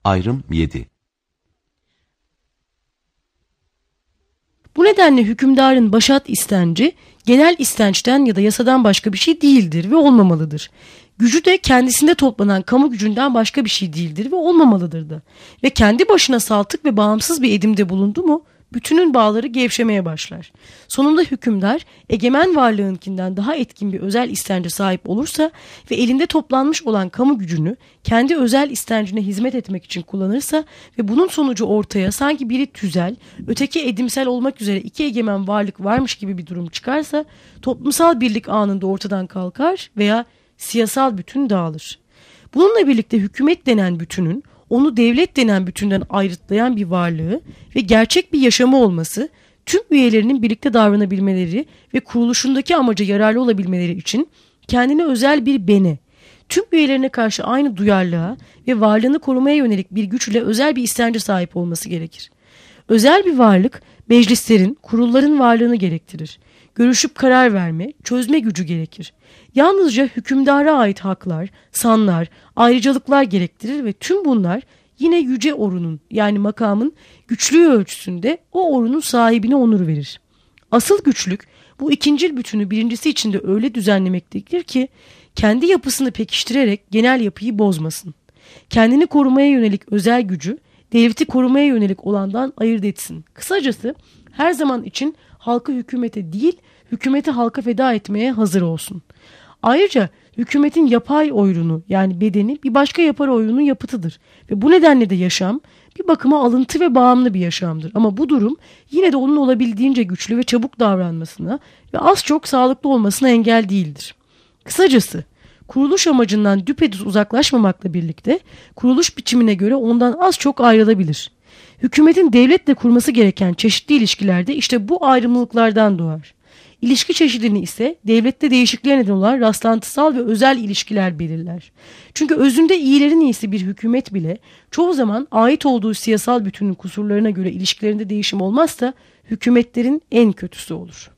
Ayrım 7. Bu nedenle hükümdarın başat istenci genel istençten ya da yasadan başka bir şey değildir ve olmamalıdır. Gücü de kendisinde toplanan kamu gücünden başka bir şey değildir ve olmamalıdır da. Ve kendi başına saltık ve bağımsız bir edimde bulundu mu bütünün bağları gevşemeye başlar. Sonunda hükümdar egemen varlığınkinden daha etkin bir özel istence sahip olursa ve elinde toplanmış olan kamu gücünü kendi özel istencine hizmet etmek için kullanırsa ve bunun sonucu ortaya sanki biri tüzel, öteki edimsel olmak üzere iki egemen varlık varmış gibi bir durum çıkarsa toplumsal birlik anında ortadan kalkar veya siyasal bütün dağılır. Bununla birlikte hükümet denen bütünün onu devlet denen bütünden ayrıtlayan bir varlığı ve gerçek bir yaşamı olması, tüm üyelerinin birlikte davranabilmeleri ve kuruluşundaki amaca yararlı olabilmeleri için kendine özel bir bene, tüm üyelerine karşı aynı duyarlılığa ve varlığını korumaya yönelik bir güçle özel bir istence sahip olması gerekir. Özel bir varlık, meclislerin, kurulların varlığını gerektirir. Görüşüp karar verme, çözme gücü gerekir. Yalnızca hükümdara ait haklar, sanlar, ayrıcalıklar gerektirir ve tüm bunlar yine yüce orunun yani makamın güçlüğü ölçüsünde o orunun sahibine onur verir. Asıl güçlük bu ikincil bütünü birincisi içinde öyle düzenlemektedir ki kendi yapısını pekiştirerek genel yapıyı bozmasın. Kendini korumaya yönelik özel gücü devleti korumaya yönelik olandan ayırt etsin. Kısacası her zaman için halkı hükümete değil, hükümeti halka feda etmeye hazır olsun. Ayrıca hükümetin yapay oyunu yani bedeni bir başka yapay oyunun yapıtıdır. Ve bu nedenle de yaşam bir bakıma alıntı ve bağımlı bir yaşamdır. Ama bu durum yine de onun olabildiğince güçlü ve çabuk davranmasına ve az çok sağlıklı olmasına engel değildir. Kısacası kuruluş amacından düpedüz uzaklaşmamakla birlikte kuruluş biçimine göre ondan az çok ayrılabilir. Hükümetin devletle kurması gereken çeşitli ilişkilerde işte bu ayrımlılıklardan doğar. İlişki çeşidini ise devlette değişikliğe neden olan rastlantısal ve özel ilişkiler belirler. Çünkü özünde iyilerin iyisi bir hükümet bile çoğu zaman ait olduğu siyasal bütünün kusurlarına göre ilişkilerinde değişim olmazsa hükümetlerin en kötüsü olur.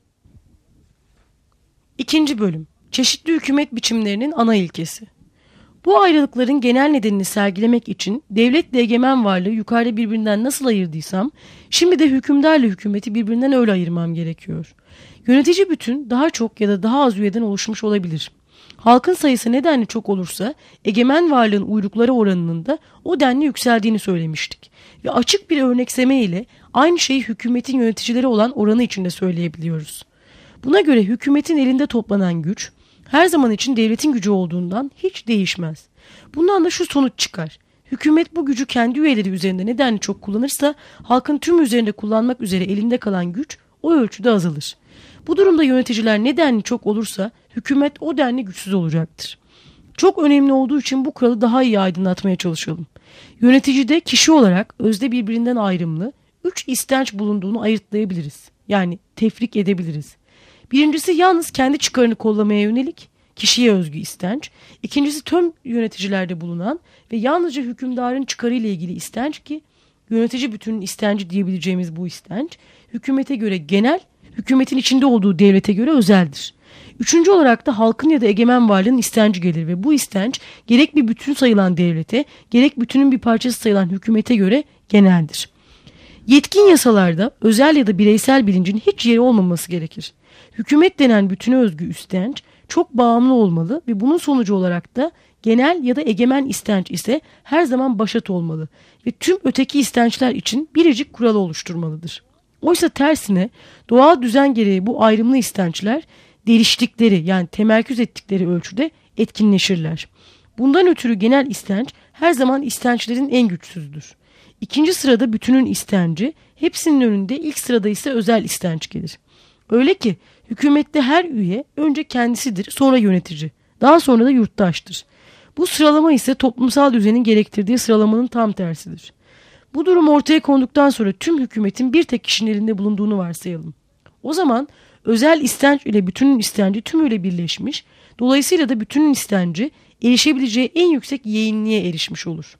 İkinci bölüm. Çeşitli hükümet biçimlerinin ana ilkesi. Bu ayrılıkların genel nedenini sergilemek için devletle egemen varlığı yukarıda birbirinden nasıl ayırdıysam, şimdi de hükümdarla hükümeti birbirinden öyle ayırmam gerekiyor. Yönetici bütün daha çok ya da daha az üyeden oluşmuş olabilir. Halkın sayısı ne denli çok olursa egemen varlığın uyrukları oranının da o denli yükseldiğini söylemiştik. Ve açık bir örnekseme ile aynı şeyi hükümetin yöneticileri olan oranı içinde söyleyebiliyoruz. Buna göre hükümetin elinde toplanan güç her zaman için devletin gücü olduğundan hiç değişmez. Bundan da şu sonuç çıkar. Hükümet bu gücü kendi üyeleri üzerinde nedenli çok kullanırsa halkın tüm üzerinde kullanmak üzere elinde kalan güç o ölçüde azalır. Bu durumda yöneticiler nedenli çok olursa hükümet o denli güçsüz olacaktır. Çok önemli olduğu için bu kuralı daha iyi aydınlatmaya çalışalım. Yöneticide kişi olarak özde birbirinden ayrımlı 3 istenç bulunduğunu ayırtlayabiliriz. Yani tefrik edebiliriz. Birincisi yalnız kendi çıkarını kollamaya yönelik kişiye özgü istenç. İkincisi tüm yöneticilerde bulunan ve yalnızca hükümdarın çıkarıyla ilgili istenç ki yönetici bütünün istenci diyebileceğimiz bu istenç hükümete göre genel, hükümetin içinde olduğu devlete göre özeldir. Üçüncü olarak da halkın ya da egemen varlığın istenci gelir ve bu istenç gerek bir bütün sayılan devlete gerek bütünün bir parçası sayılan hükümete göre geneldir. Yetkin yasalarda özel ya da bireysel bilincin hiç yeri olmaması gerekir. Hükümet denen bütüne özgü istenç çok bağımlı olmalı ve bunun sonucu olarak da genel ya da egemen istenç ise her zaman başat olmalı ve tüm öteki istençler için biricik kuralı oluşturmalıdır. Oysa tersine doğal düzen gereği bu ayrımlı istençler deliştikleri yani temerküz ettikleri ölçüde etkinleşirler. Bundan ötürü genel istenç her zaman istençlerin en güçsüzdür. İkinci sırada bütünün istenci, hepsinin önünde ilk sırada ise özel istenç gelir. Öyle ki hükümette her üye önce kendisidir, sonra yönetici, daha sonra da yurttaştır. Bu sıralama ise toplumsal düzenin gerektirdiği sıralamanın tam tersidir. Bu durum ortaya konduktan sonra tüm hükümetin bir tek kişinin elinde bulunduğunu varsayalım. O zaman özel istenç ile bütünün istenci tümüyle birleşmiş, dolayısıyla da bütünün istenci erişebileceği en yüksek yeğinliğe erişmiş olur.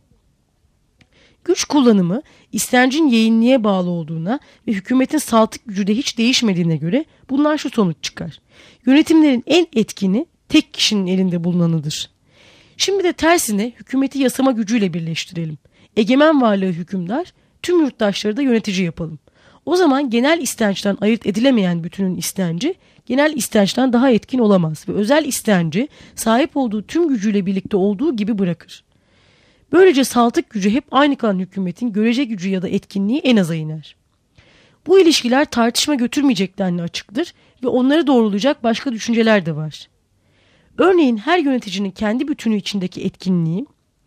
Güç kullanımı istencin yeğinliğe bağlı olduğuna ve hükümetin saltık gücü de hiç değişmediğine göre bundan şu sonuç çıkar. Yönetimlerin en etkini tek kişinin elinde bulunanıdır. Şimdi de tersine hükümeti yasama gücüyle birleştirelim. Egemen varlığı hükümdar, tüm yurttaşları da yönetici yapalım. O zaman genel istençten ayırt edilemeyen bütünün istenci, genel istençten daha etkin olamaz ve özel istenci sahip olduğu tüm gücüyle birlikte olduğu gibi bırakır. Böylece saltık gücü hep aynı kalan hükümetin görece gücü ya da etkinliği en aza iner. Bu ilişkiler tartışma götürmeyecek denli açıktır ve onları doğrulayacak başka düşünceler de var. Örneğin her yöneticinin kendi bütünü içindeki etkinliği,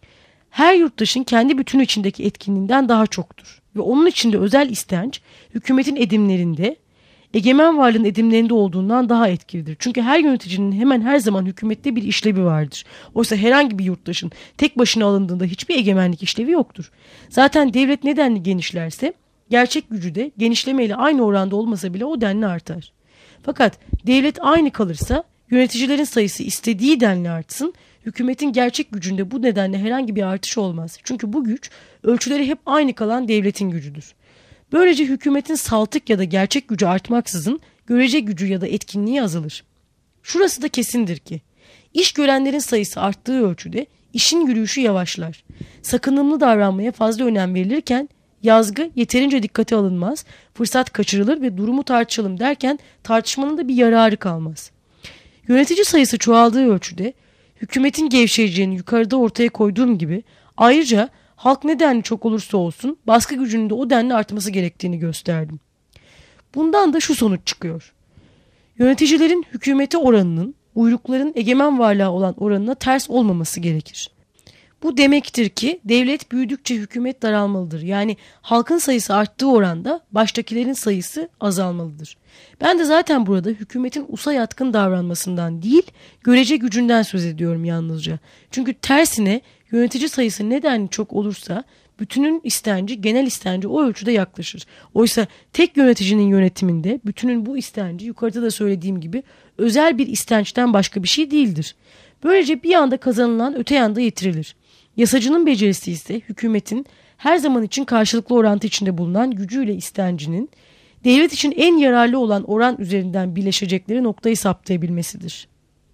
her yurttaşın kendi bütünü içindeki etkinliğinden daha çoktur. Ve onun içinde özel istenç, hükümetin edimlerinde, egemen varlığın edimlerinde olduğundan daha etkilidir. Çünkü her yöneticinin hemen her zaman hükümette bir işlevi vardır. Oysa herhangi bir yurttaşın tek başına alındığında hiçbir egemenlik işlevi yoktur. Zaten devlet ne denli genişlerse, gerçek gücü de genişlemeyle aynı oranda olmasa bile o denli artar. Fakat devlet aynı kalırsa, yöneticilerin sayısı istediği denli artsın, hükümetin gerçek gücünde bu nedenle herhangi bir artış olmaz. Çünkü bu güç ölçüleri hep aynı kalan devletin gücüdür. Böylece hükümetin saltık ya da gerçek gücü artmaksızın görece gücü ya da etkinliği azalır. Şurası da kesindir ki iş görenlerin sayısı arttığı ölçüde işin yürüyüşü yavaşlar. Sakınımlı davranmaya fazla önem verilirken yazgı yeterince dikkate alınmaz, fırsat kaçırılır ve durumu tartışalım derken tartışmanın da bir yararı kalmaz. Yönetici sayısı çoğaldığı ölçüde hükümetin gevşeyeceğini yukarıda ortaya koyduğum gibi ayrıca halk ne denli çok olursa olsun baskı gücünün de o denli artması gerektiğini gösterdim. Bundan da şu sonuç çıkıyor. Yöneticilerin hükümete oranının buyrukların egemen varlığa olan oranına ters olmaması gerekir. Bu demektir ki devlet büyüdükçe hükümet daralmalıdır. Yani halkın sayısı arttığı oranda baştakilerin sayısı azalmalıdır. Ben de zaten burada hükümetin usa yatkın davranmasından değil, görece gücünden söz ediyorum yalnızca. Çünkü tersine yönetici sayısı nedenli çok olursa bütünün istenci, genel istenci o ölçüde yaklaşır. Oysa tek yöneticinin yönetiminde bütünün bu istenci yukarıda da söylediğim gibi özel bir istençten başka bir şey değildir. Böylece bir yanda kazanılan öte yanda yitirilir. Yasacının becerisi ise hükümetin her zaman için karşılıklı orantı içinde bulunan gücüyle istencinin devlet için en yararlı olan oran üzerinden birleşecekleri noktayı saptayabilmesidir.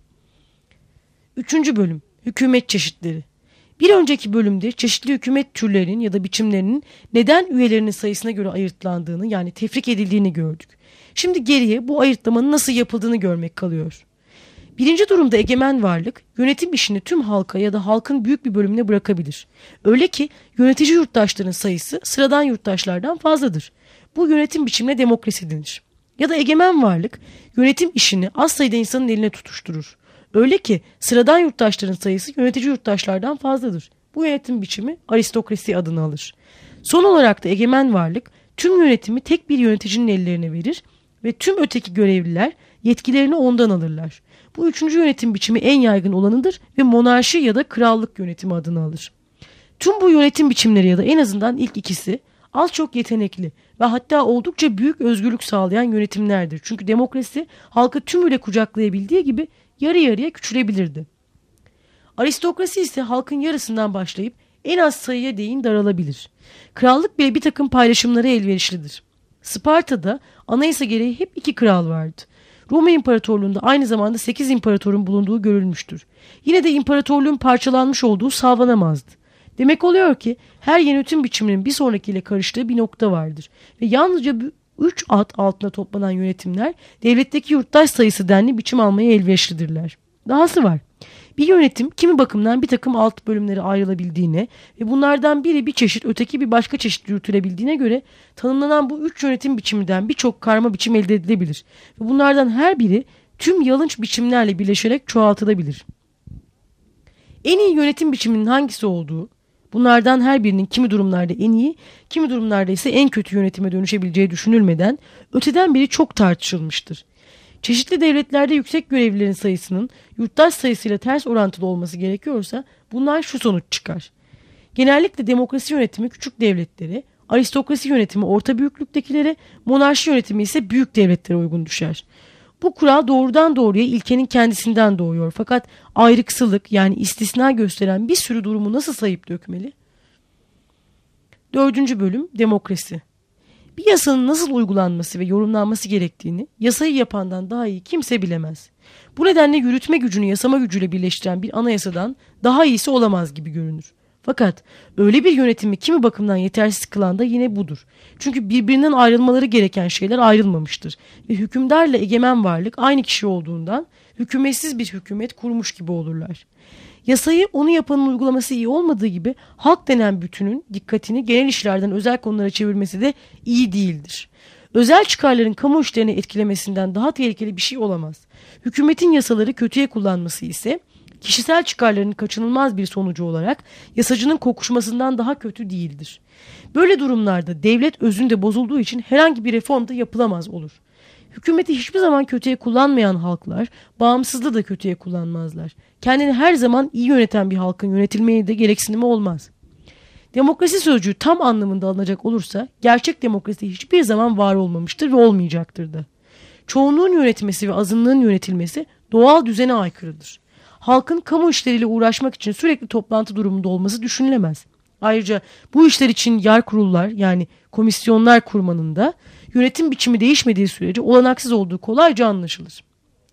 3. bölüm Hükümet çeşitleri. Bir önceki bölümde çeşitli hükümet türlerinin ya da biçimlerinin neden üyelerinin sayısına göre ayırtlandığını yani tefrik edildiğini gördük. Şimdi geriye bu ayırtlamanın nasıl yapıldığını görmek kalıyor. Birinci durumda egemen varlık yönetim işini tüm halka ya da halkın büyük bir bölümüne bırakabilir. Öyle ki yönetici yurttaşların sayısı sıradan yurttaşlardan fazladır. Bu yönetim biçimine demokrasi denir. Ya da egemen varlık yönetim işini az sayıda insanın eline tutuşturur. Öyle ki sıradan yurttaşların sayısı yönetici yurttaşlardan fazladır. Bu yönetim biçimi aristokrasi adını alır. Son olarak da egemen varlık tüm yönetimi tek bir yöneticinin ellerine verir ve tüm öteki görevliler yetkilerini ondan alırlar. Bu üçüncü yönetim biçimi en yaygın olanıdır ve monarşi ya da krallık yönetimi adını alır. Tüm bu yönetim biçimleri ya da en azından ilk ikisi az çok yetenekli ve hatta oldukça büyük özgürlük sağlayan yönetimlerdir. Çünkü demokrasi halkı tümüyle kucaklayabildiği gibi yarı yarıya küçülebilirdi. Aristokrasi ise halkın yarısından başlayıp en az sayıya değin daralabilir. Krallık bile bir takım paylaşımlara elverişlidir. Sparta'da anayasa gereği hep 2 kral vardı. Roma İmparatorluğu'nda aynı zamanda 8 imparatorun bulunduğu görülmüştür. Yine de imparatorluğun parçalanmış olduğu sağlanamazdı. Demek oluyor ki her yönetim biçiminin bir sonrakiyle karıştığı bir nokta vardır. Ve yalnızca 3 ad altında toplanan yönetimler devletteki yurttaş sayısı denli biçim almaya elverişlidirler. Dahası var. Bir yönetim kimi bakımdan bir takım alt bölümlere ayrılabildiğine ve bunlardan biri bir çeşit öteki bir başka çeşit yürütülebildiğine göre tanımlanan bu 3 yönetim biçiminden birçok karma biçim elde edilebilir. Ve bunlardan her biri tüm yalınç biçimlerle birleşerek çoğaltılabilir. En iyi yönetim biçiminin hangisi olduğu, bunlardan her birinin kimi durumlarda en iyi, kimi durumlarda ise en kötü yönetime dönüşebileceği düşünülmeden öteden beri çok tartışılmıştır. Çeşitli devletlerde yüksek görevlilerin sayısının yurttaş sayısıyla ters orantılı olması gerekiyorsa bunlar şu sonuç çıkar. Genellikle demokrasi yönetimi küçük devletlere, aristokrasi yönetimi orta büyüklüktekilere, monarşi yönetimi ise büyük devletlere uygun düşer. Bu kural doğrudan doğruya ilkenin kendisinden doğuyor. Fakat ayrıksılık yani istisna gösteren bir sürü durumu nasıl sayıp dökmeli? 4. bölüm Demokrasi. Bir yasanın nasıl uygulanması ve yorumlanması gerektiğini yasayı yapandan daha iyi kimse bilemez. Bu nedenle yürütme gücünü yasama gücüyle birleştiren bir anayasadan daha iyisi olamaz gibi görünür. Fakat öyle bir yönetimi kimi bakımdan yetersiz kılan da yine budur. Çünkü birbirinden ayrılmaları gereken şeyler ayrılmamıştır. Ve hükümdarla egemen varlık aynı kişi olduğundan hükümetsiz bir hükümet kurmuş gibi olurlar. Yasayı onu yapanın uygulaması iyi olmadığı gibi halk denen bütünün dikkatini genel işlerden özel konulara çevirmesi de iyi değildir. Özel çıkarların kamu işlerini etkilemesinden daha tehlikeli bir şey olamaz. Hükümetin yasaları kötüye kullanması ise kişisel çıkarların kaçınılmaz bir sonucu olarak yasacının kokuşmasından daha kötü değildir. Böyle durumlarda devlet özünde bozulduğu için herhangi bir reform da yapılamaz olur. Hükümeti hiçbir zaman kötüye kullanmayan halklar bağımsızlığı da kötüye kullanmazlar. Kendini her zaman iyi yöneten bir halkın yönetilmeye de gereksinimi olmaz. Demokrasi sözcüğü tam anlamında alınacak olursa gerçek demokrasi hiçbir zaman var olmamıştır ve olmayacaktır da. Çoğunluğun yönetmesi ve azınlığın yönetilmesi doğal düzene aykırıdır. Halkın kamu işleriyle uğraşmak için sürekli toplantı durumunda olması düşünülemez. Ayrıca bu işler için yer kurullar yani komisyonlar kurmanın da yönetim biçimi değişmediği sürece olanaksız olduğu kolayca anlaşılır.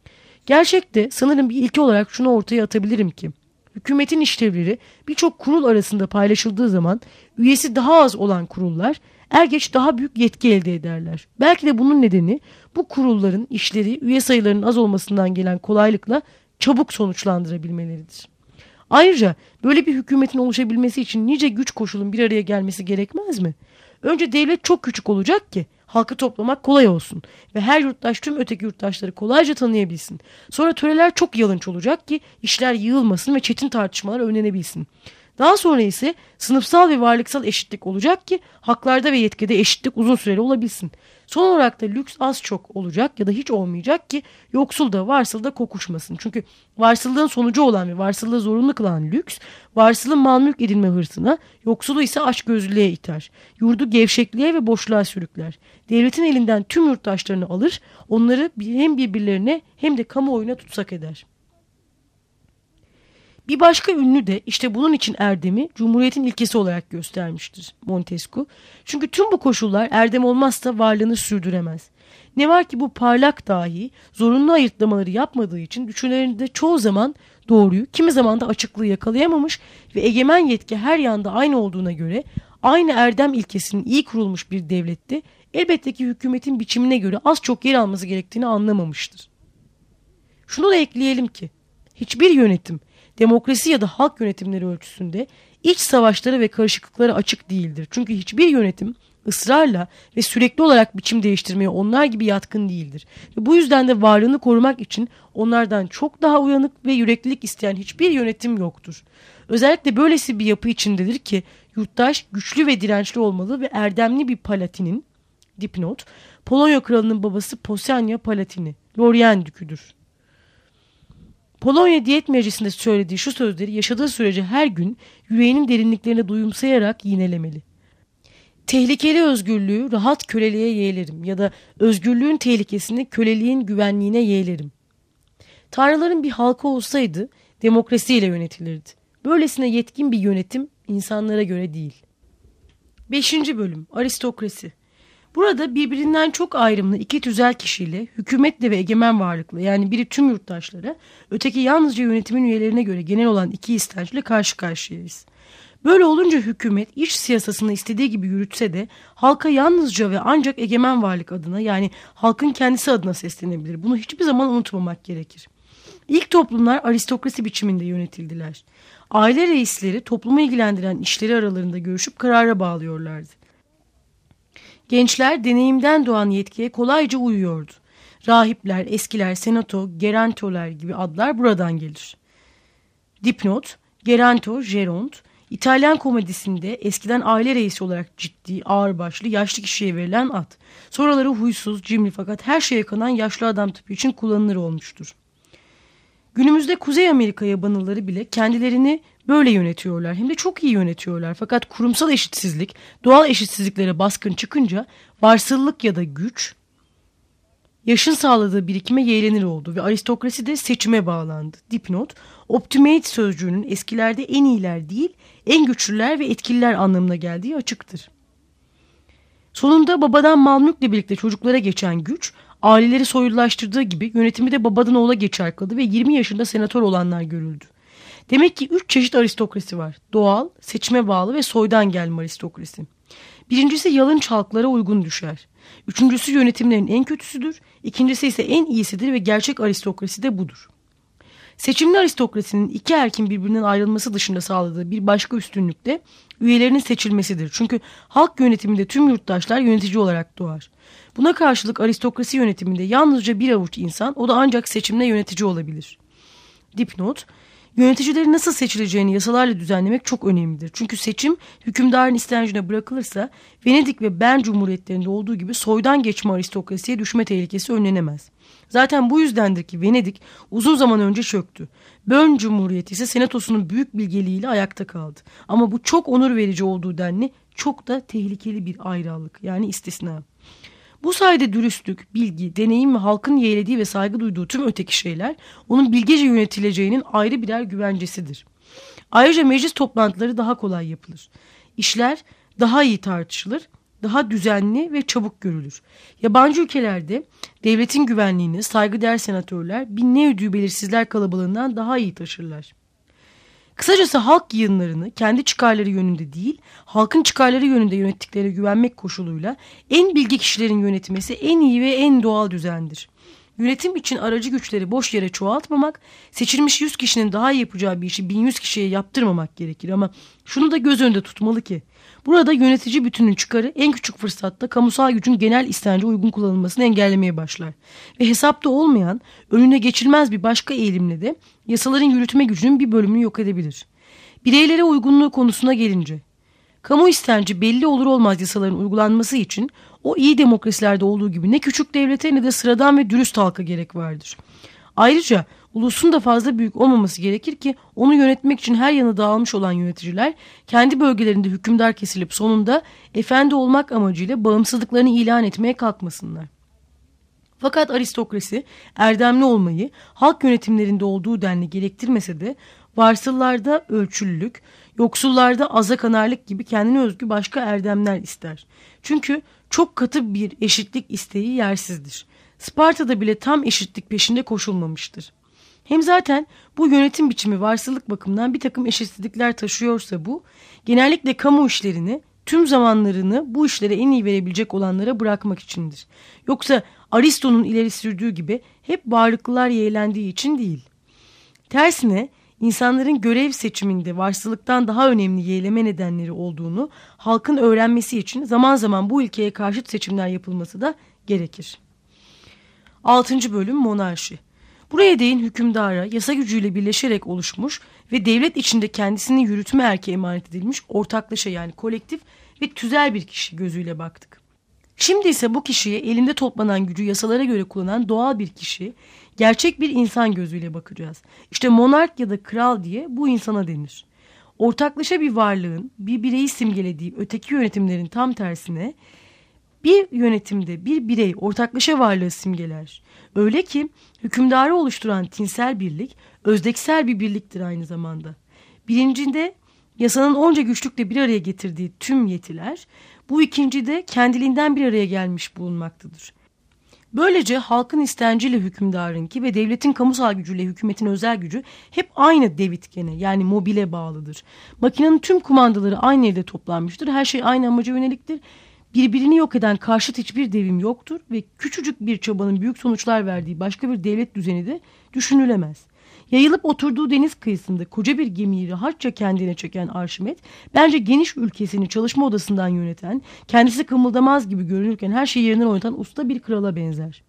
Gerçekte sanırım bir ilke olarak şunu ortaya atabilirim ki hükümetin işlevleri birçok kurul arasında paylaşıldığı zaman üyesi daha az olan kurullar er geç daha büyük yetki elde ederler. Belki de bunun nedeni bu kurulların işleri üye sayılarının az olmasından gelen kolaylıkla çabuk sonuçlandırabilmeleridir. Ayrıca böyle bir hükümetin oluşabilmesi için nice güç koşulun bir araya gelmesi gerekmez mi? Önce devlet çok küçük olacak ki halkı toplamak kolay olsun ve her yurttaş tüm öteki yurttaşları kolayca tanıyabilsin. Sonra töreler çok yalınç olacak ki işler yığılmasın ve çetin tartışmalar önlenebilsin. Daha sonra ise sınıfsal ve varlıksal eşitlik olacak ki haklarda ve yetkide eşitlik uzun süreli olabilsin. Son olarak da lüks az çok olacak ya da hiç olmayacak ki yoksul da varsıl da kokuşmasın. Çünkü varsıllığın sonucu olan ve varsıllığı zorunlu kılan lüks, varsılın mal mülk edinme hırsına, yoksulu ise açgözlülüğe iter. Yurdu gevşekliğe ve boşluğa sürükler. Devletin elinden tüm yurttaşlarını alır, onları hem birbirlerine hem de kamuoyuna tutsak eder. Bir başka ünlü de işte bunun için erdemi Cumhuriyet'in ilkesi olarak göstermiştir Montesquieu. Çünkü tüm bu koşullar erdem olmazsa varlığını sürdüremez. Ne var ki bu parlak dahi zorunlu ayırtlamaları yapmadığı için düşüncelerinde çoğu zaman doğruyu, kimi zaman da açıklığı yakalayamamış ve egemen yetki her yanda aynı olduğuna göre aynı erdem ilkesinin iyi kurulmuş bir devlette elbette ki hükümetin biçimine göre az çok yer alması gerektiğini anlamamıştır. Şunu da ekleyelim ki hiçbir yönetim demokrasi ya da halk yönetimleri ölçüsünde iç savaşlara ve karışıklıklara açık değildir. Çünkü hiçbir yönetim ısrarla ve sürekli olarak biçim değiştirmeye onlar gibi yatkın değildir. Ve bu yüzden de varlığını korumak için onlardan çok daha uyanık ve yüreklilik isteyen hiçbir yönetim yoktur. Özellikle böylesi bir yapı içindedir ki yurttaş güçlü ve dirençli olmalı ve erdemli bir palatinin, dipnot, Polonya kralının babası Posania Palatini, Lorien düküdür. Polonya Diyet Meclisi'nde söylediği şu sözleri yaşadığı sürece her gün yüreğinin derinliklerine duyumsayarak yinelemeli. Tehlikeli özgürlüğü rahat köleliğe yeğlerim ya da özgürlüğün tehlikesini köleliğin güvenliğine yeğlerim. Tanrıların bir halkı olsaydı demokrasiyle yönetilirdi. Böylesine yetkin bir yönetim insanlara göre değil. 5. Bölüm Aristokrasi. Burada birbirinden çok ayrımlı iki tüzel kişiyle, hükümetle ve egemen varlıkla yani biri tüm yurttaşlara, öteki yalnızca yönetimin üyelerine göre genel olan iki istençle karşı karşıyayız. Böyle olunca hükümet iç siyasasını istediği gibi yürütse de halka yalnızca ve ancak egemen varlık adına yani halkın kendisi adına seslenebilir. Bunu hiçbir zaman unutmamak gerekir. İlk toplumlar aristokrasi biçiminde yönetildiler. Aile reisleri toplumu ilgilendiren işleri aralarında görüşüp karara bağlıyorlardı. Gençler deneyimden doğan yetkiye kolayca uyuyordu. Rahipler, eskiler, senato, gerantolar gibi adlar buradan gelir. Dipnot, geranto, geront, İtalyan komedisinde eskiden aile reisi olarak ciddi, ağırbaşlı, yaşlı kişiye verilen ad. Sonraları huysuz, cimri fakat her şeye kanan yaşlı adam tipi için kullanılır olmuştur. Günümüzde Kuzey Amerika yabanılları bile kendilerini böyle yönetiyorlar. Hem de çok iyi yönetiyorlar. Fakat kurumsal eşitsizlik, doğal eşitsizliklere baskın çıkınca varsıllık ya da güç yaşın sağladığı birikime yeğlenir oldu ve aristokrasi de seçime bağlandı. Dipnot, optimate sözcüğünün eskilerde en iyiler değil, en güçlüler ve etkililer anlamına geldiği açıktır. Sonunda babadan mal mülkle birlikte çocuklara geçen güç, aileleri soylulaştırdığı gibi yönetimi de babadan oğula geçer kıldı ve 20 yaşında senatör olanlar görüldü. Demek ki 3 çeşit aristokrasi var. Doğal, seçime bağlı ve soydan gelme aristokrasi. Birincisi yalınç halklara uygun düşer. Üçüncüsü yönetimlerin en kötüsüdür. İkincisi ise en iyisidir ve gerçek aristokrasi de budur. Seçimli aristokrasinin iki erkin birbirinden ayrılması dışında sağladığı bir başka üstünlük de üyelerinin seçilmesidir. Çünkü halk yönetiminde tüm yurttaşlar yönetici olarak doğar. Buna karşılık aristokrasi yönetiminde yalnızca bir avuç insan, o da ancak seçimle yönetici olabilir. Dipnot: yöneticilerin nasıl seçileceğini yasalarla düzenlemek çok önemlidir. Çünkü seçim hükümdarın istencine bırakılırsa Venedik ve Bern Cumhuriyetlerinde olduğu gibi soydan geçme aristokrasiye düşme tehlikesi önlenemez. Zaten bu yüzdendir ki Venedik uzun zaman önce çöktü. Bern Cumhuriyeti ise senatosunun büyük bilgeliğiyle ayakta kaldı. Ama bu çok onur verici olduğu denli çok da tehlikeli bir ayrılık, yani istisna. Bu sayede dürüstlük, bilgi, deneyim ve halkın yeğlediği ve saygı duyduğu tüm öteki şeyler onun bilgece yönetileceğinin ayrı birer güvencesidir. Ayrıca meclis toplantıları daha kolay yapılır. İşler daha iyi tartışılır, daha düzenli ve çabuk görülür. Yabancı ülkelerde devletin güvenliğini saygıdeğer senatörler bir ne ödüğü belirsizler kalabalığından daha iyi taşırlar. Kısacası halk yığınlarını kendi çıkarları yönünde değil, halkın çıkarları yönünde yönettiklerine güvenmek koşuluyla en bilgi kişilerin yönetmesi en iyi ve en doğal düzendir. Yönetim için aracı güçleri boş yere çoğaltmamak, seçilmiş 100 kişinin daha iyi yapacağı bir işi 1100 kişiye yaptırmamak gerekir. Ama şunu da göz önünde tutmalı ki, burada yönetici bütünün çıkarı en küçük fırsatta kamusal gücün genel istence uygun kullanılmasını engellemeye başlar. Ve hesapta olmayan, önüne geçilmez bir başka eğilimle de yasaların yürütme gücünün bir bölümünü yok edebilir. Bireylere uygunluğu konusuna gelince, kamu istenci belli olur olmaz yasaların uygulanması için o iyi demokrasilerde olduğu gibi ne küçük devlete ne de sıradan ve dürüst halka gerek vardır. Ayrıca ulusun da fazla büyük olmaması gerekir ki onu yönetmek için her yanı dağılmış olan yöneticiler kendi bölgelerinde hükümdar kesilip sonunda efendi olmak amacıyla bağımsızlıklarını ilan etmeye kalkmasınlar. Fakat aristokrasi erdemli olmayı halk yönetimlerinde olduğu denli gerektirmese de varsıllarda ölçülülük, yoksullarda azakanarlık gibi kendine özgü başka erdemler ister. Çünkü çok katı bir eşitlik isteği yersizdir. Sparta'da bile tam eşitlik peşinde koşulmamıştır. Hem zaten bu yönetim biçimi varsılık bakımından bir takım eşitsizlikler taşıyorsa bu, genellikle kamu işlerini, tüm zamanlarını bu işlere en iyi verebilecek olanlara bırakmak içindir. Yoksa Aristo'nun ileri sürdüğü gibi hep varlıklılar yeğlendiği için değil. Tersine insanların görev seçiminde varsılıktan daha önemli yeğleme nedenleri olduğunu halkın öğrenmesi için zaman zaman bu ilkeye karşıt seçimler yapılması da gerekir. 6. bölüm Monarşi. Buraya değin hükümdara yasa gücüyle birleşerek oluşmuş ve devlet içinde kendisini yürütme erki emanet edilmiş ortaklaşa, yani kolektif ve tüzel bir kişi gözüyle baktık. Şimdi ise bu kişiye elinde toplanan gücü yasalara göre kullanan doğal bir kişi, gerçek bir insan gözüyle bakacağız. İşte monark ya da kral diye bu insana denir. Ortaklaşa bir varlığın bir bireyi simgelediği öteki yönetimlerin tam tersine bir yönetimde bir birey ortaklaşa varlığı simgeler. Öyle ki hükümdarı oluşturan tinsel birlik özdeksel bir birliktir aynı zamanda. Birincinde yasanın onca güçlükle bir araya getirdiği tüm yetiler, bu ikincide kendiliğinden bir araya gelmiş bulunmaktadır. Böylece halkın istenciyle hükümdarınki ve devletin kamusal gücüyle hükümetin özel gücü hep aynı devitkene, yani mobile bağlıdır. Makinenin tüm kumandaları aynı evde toplanmıştır. Her şey aynı amaca yöneliktir. Birbirini yok eden karşıt hiçbir devrim yoktur ve küçücük bir çabanın büyük sonuçlar verdiği başka bir devlet düzeni de düşünülemez. Yayılıp oturduğu deniz kıyısında koca bir gemiyi rahatça kendine çeken Arşimet, bence geniş ülkesini çalışma odasından yöneten, kendisi kımıldamaz gibi görünürken her şeyi yerinden oynatan usta bir krala benzer.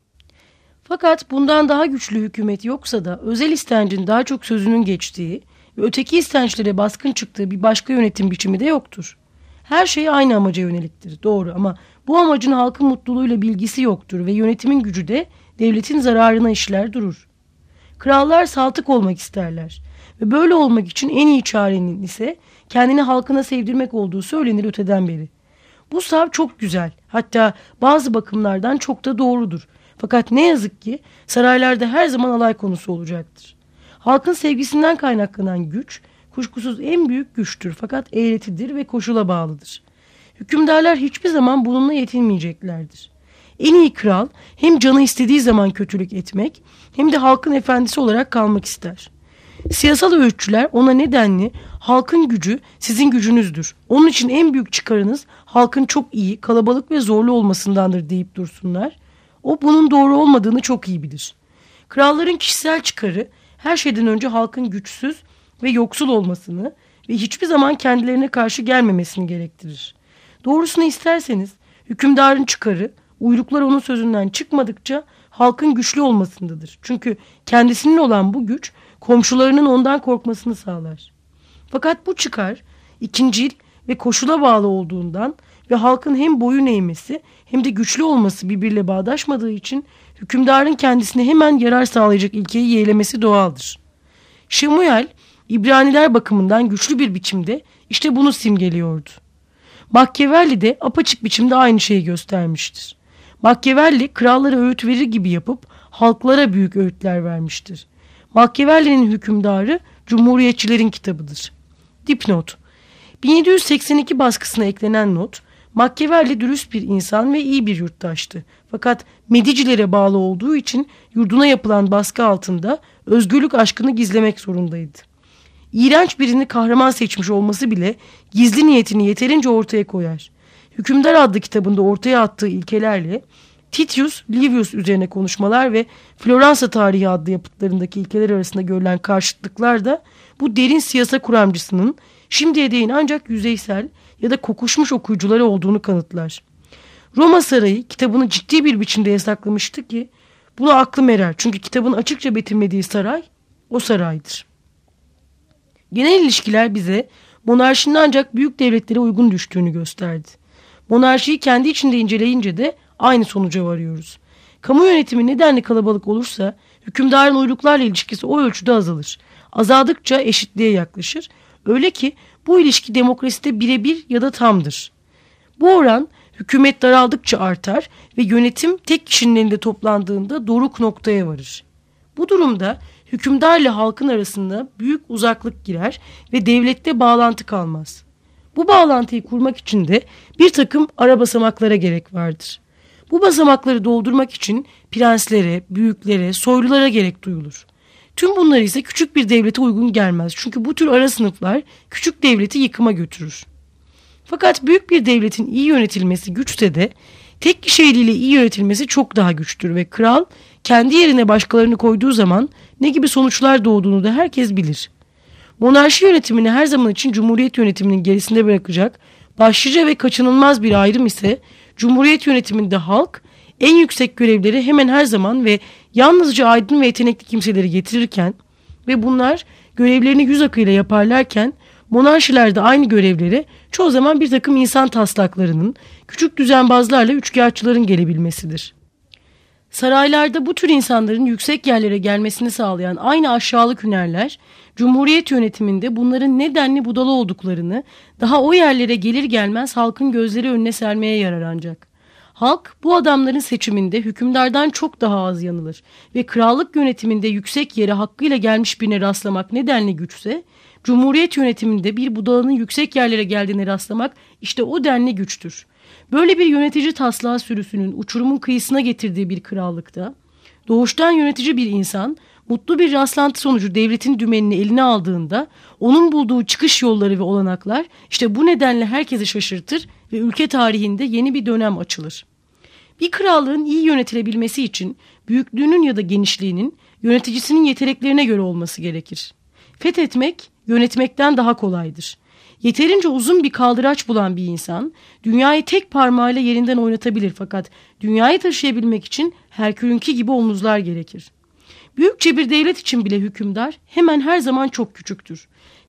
Fakat bundan daha güçlü hükümet yoksa da özel istencin daha çok sözünün geçtiği ve öteki istençlere baskın çıktığı bir başka yönetim biçimi de yoktur. Her şey aynı amaca yöneliktir, doğru, ama bu amacın halkın mutluluğuyla bilgisi yoktur ve yönetimin gücü de devletin zararına işler durur. Krallar saltık olmak isterler ve böyle olmak için en iyi çarenin ise kendini halkına sevdirmek olduğu söylenir öteden beri. Bu sav çok güzel, hatta bazı bakımlardan çok da doğrudur. Fakat ne yazık ki saraylarda her zaman alay konusu olacaktır. Halkın sevgisinden kaynaklanan güç kuşkusuz en büyük güçtür, fakat eğretidir ve koşula bağlıdır. Hükümdarlar hiçbir zaman bununla yetinmeyeceklerdir. En iyi kral hem canı istediği zaman kötülük etmek hem de halkın efendisi olarak kalmak ister. Siyasal öğütçüler ona nedenli halkın gücü sizin gücünüzdür. Onun için en büyük çıkarınız halkın çok iyi, kalabalık ve zorlu olmasındandır deyip dursunlar. O bunun doğru olmadığını çok iyi bilir. Kralların kişisel çıkarı her şeyden önce halkın güçsüz ve yoksul olmasını ve hiçbir zaman kendilerine karşı gelmemesini gerektirir. Doğrusunu isterseniz hükümdarın çıkarı uyruklar onun sözünden çıkmadıkça halkın güçlü olmasındadır. Çünkü kendisinin olan bu güç komşularının ondan korkmasını sağlar. Fakat bu çıkar ikincil ve koşula bağlı olduğundan ve halkın hem boyun eğmesi hem de güçlü olması birbiriyle bağdaşmadığı için hükümdarın kendisine hemen yarar sağlayacak ilkeyi yeğlemesi doğaldır. Şemuel, İbraniler bakımından güçlü bir biçimde işte bunu simgeliyordu. Machiavelli de apaçık biçimde aynı şeyi göstermiştir. Machiavelli krallara öğüt verir gibi yapıp halklara büyük öğütler vermiştir. Machiavelli'nin hükümdarı Cumhuriyetçilerin kitabıdır. Dipnot: 1782 baskısına eklenen not, Machiavelli dürüst bir insan ve iyi bir yurttaştı. Fakat Medicilere bağlı olduğu için yurduna yapılan baskı altında özgürlük aşkını gizlemek zorundaydı. İğrenç birini kahraman seçmiş olması bile gizli niyetini yeterince ortaya koyar. Hükümdar adlı kitabında ortaya attığı ilkelerle Titius Livius üzerine konuşmalar ve Floransa tarihi adlı yapıtlarındaki ilkeler arasında görülen karşıtlıklar da bu derin siyasa kuramcısının şimdiye değin ancak yüzeysel ya da kokuşmuş okuyucuları olduğunu kanıtlar. Roma Sarayı kitabını ciddi bir biçimde yasaklamıştı ki buna aklım erer. Çünkü kitabın açıkça betimlediği saray o saraydır. Genel ilişkiler bize monarşinin ancak büyük devletlere uygun düştüğünü gösterdi. Monarşiyi kendi içinde inceleyince de aynı sonuca varıyoruz. Kamu yönetimi nedenli kalabalık olursa hükümdarın uyruklarla ilişkisi o ölçüde azalır. Azaldıkça eşitliğe yaklaşır. Öyle ki bu ilişki demokraside birebir ya da tamdır. Bu oran hükümet daraldıkça artar ve yönetim tek kişinin elinde toplandığında doruk noktaya varır. Bu durumda hükümdarla halkın arasında büyük uzaklık girer ve devlette bağlantı kalmaz. Bu bağlantıyı kurmak için de bir takım ara basamaklara gerek vardır. Bu basamakları doldurmak için prenslere, büyüklere, soylulara gerek duyulur. Tüm bunlar ise küçük bir devlete uygun gelmez. Çünkü bu tür ara sınıflar küçük devleti yıkıma götürür. Fakat büyük bir devletin iyi yönetilmesi güçse de tek kişi eliyle iyi yönetilmesi çok daha güçtür ve kral kendi yerine başkalarını koyduğu zaman ne gibi sonuçlar doğduğunu da herkes bilir. Monarşi yönetimini her zaman için cumhuriyet yönetiminin gerisinde bırakacak başlıca ve kaçınılmaz bir ayrım ise cumhuriyet yönetiminde halk en yüksek görevleri hemen her zaman ve yalnızca aydın ve yetenekli kimseleri getirirken ve bunlar görevlerini yüz akıyla yaparlarken monarşilerde aynı görevleri çoğu zaman bir takım insan taslaklarının, küçük düzenbazlarla üçkağıtçıların gelebilmesidir. Saraylarda bu tür insanların yüksek yerlere gelmesini sağlayan aynı aşağılık hünerler, Cumhuriyet yönetiminde bunların nedenli budala olduklarını daha o yerlere gelir gelmez halkın gözleri önüne sermeye yarar ancak. Halk bu adamların seçiminde hükümdardan çok daha az yanılır ve krallık yönetiminde yüksek yere hakkıyla gelmiş birine rastlamak nedenli güçse, Cumhuriyet yönetiminde bir budalanın yüksek yerlere geldiğine rastlamak işte o denli güçtür. Böyle bir yönetici taslağı sürüsünün uçurumun kıyısına getirdiği bir krallıkta, doğuştan yönetici bir insan mutlu bir rastlantı sonucu devletin dümenini eline aldığında onun bulduğu çıkış yolları ve olanaklar işte bu nedenle herkesi şaşırtır ve ülke tarihinde yeni bir dönem açılır. Bir krallığın iyi yönetilebilmesi için büyüklüğünün ya da genişliğinin yöneticisinin yeteneklerine göre olması gerekir. Fethetmek yönetmekten daha kolaydır. Yeterince uzun bir kaldıraç bulan bir insan dünyayı tek parmağıyla yerinden oynatabilir fakat dünyayı taşıyabilmek için Herkül'ünki gibi omuzlar gerekir. Büyükçe bir devlet için bile hükümdar hemen her zaman çok küçüktür.